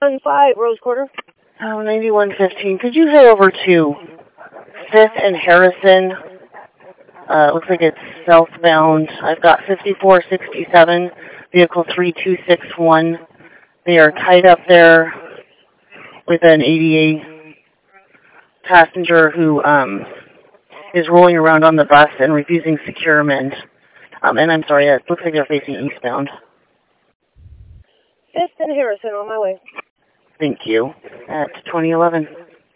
1-5, Rose Quarter. Oh, 9115. Could you head over to 5th and Harrison? Looks like it's southbound. I've got 5467, vehicle 3261. They are tied up there with an ADA passenger who is rolling around on the bus and refusing securement. And I'm sorry, it looks like they're facing eastbound. 5th and Harrison, on my way. Thank you. At 2011.